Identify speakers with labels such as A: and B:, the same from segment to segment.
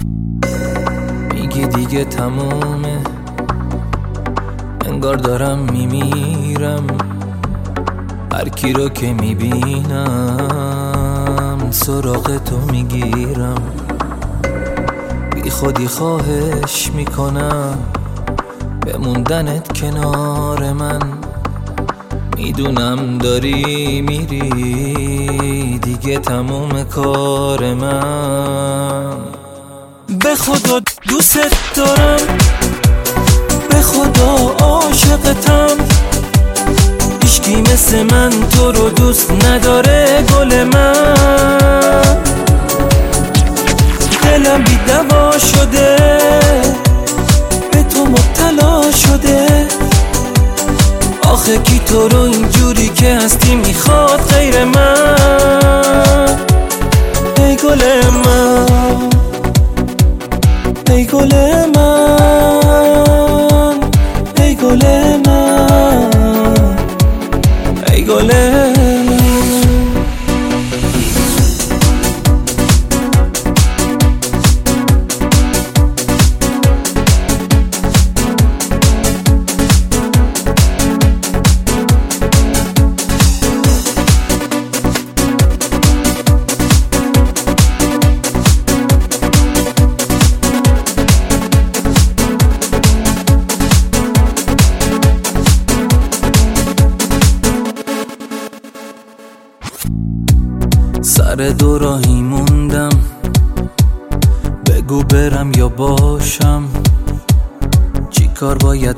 A: میگی دیگه تمومه، انگار دارم میمیرم. هر کی رو که میبینم سراغ تو میگیرم. بی خودی خواهش میکنم بموندنت کنار من. میدونم داری میری دیگه تموم کار من. به خدا دوست دارم، به خدا عاشقتم. هیچکی مثل من تو رو دوست نداره گل من. دلم بی دوا شده، به تو مبتلا شده. آخه کی تو رو اینجوری که هستی میخواد غیر من؟ ای گل من، ای گل من، ای گل من، ای گل من. سر دو راهی موندم، بگو برم یا باشم. چی کار باید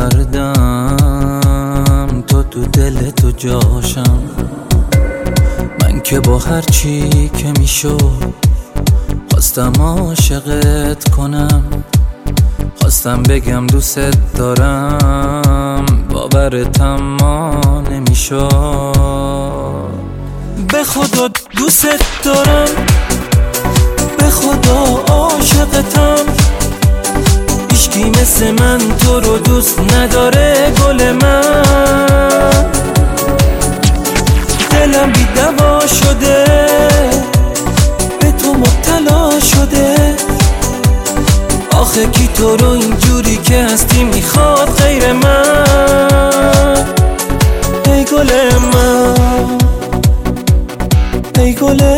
A: میکردم تو دل تو جاشم. من که با هر چی که میشد خواستم عاشقت کنم. خواستم بگم دوست دارم، باورتم ما نمیشد. به خدا دوست دارم، به خدا عاشقتم. هیچکی مثل من تو رو دوست نداره گل من. دلم بی دوا شده، به تو مبتلا شده. آخه کی تو رو اینجوری که هستی میخواد غیر من؟ ای گل من، ای گل